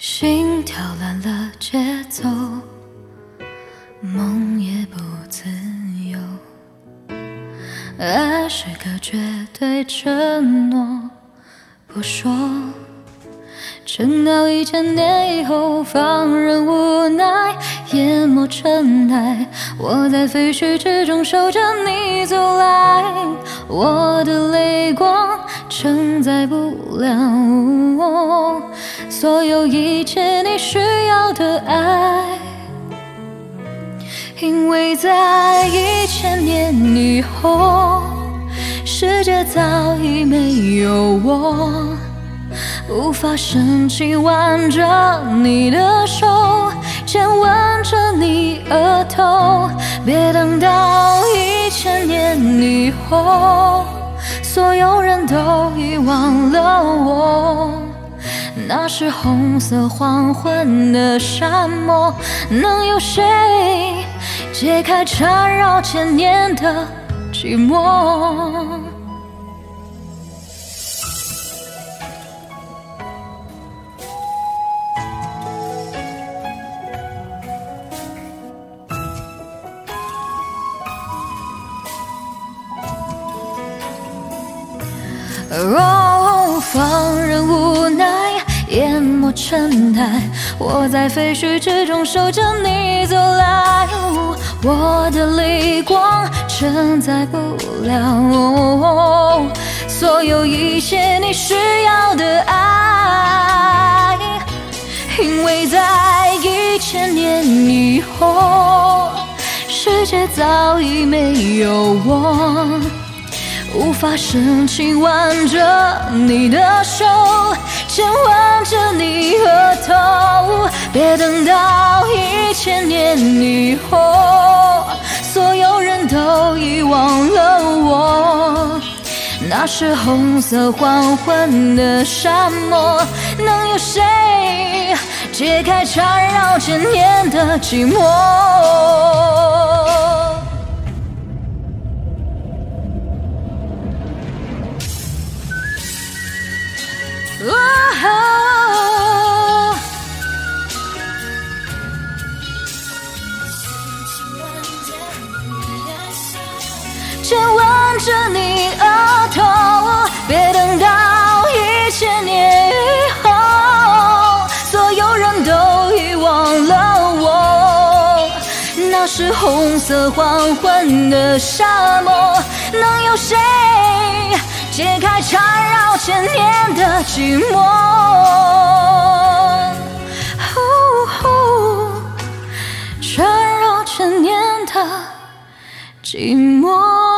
心跳乱了节奏，梦也不自由。爱是个绝对承诺，不说。撑到1000年以后，放任无奈，淹没尘埃。我在废墟之中守着你走来，我的泪光承载不了所有一切你需要的爱，因为在1000年以后，世界早已没有我。无法深情挽着你的手，亲吻着你额头，别等到1000年以后，所有人都遗忘了我。那是红色黄昏的沙漠，能有谁解开缠绕1000年的寂寞？哦，放任无奈，淹没尘埃。我在废墟之中守着你走来，我的泪光承载不了所有一切你需要的爱，因为在1000年以后，世界早已没有我。无法深情挽着你的手，亲吻着你额头，别等到1000年以后，所有人都遗忘了我。那是红色黄昏的沙漠，能有谁解开缠绕1000年的寂寞？亲吻着你额头，别等到1000年以后，所有人都遗忘了我。那是红色黄昏的沙漠，能有谁解开缠绕1000年的寂寞？缠绕1000年的寂寞。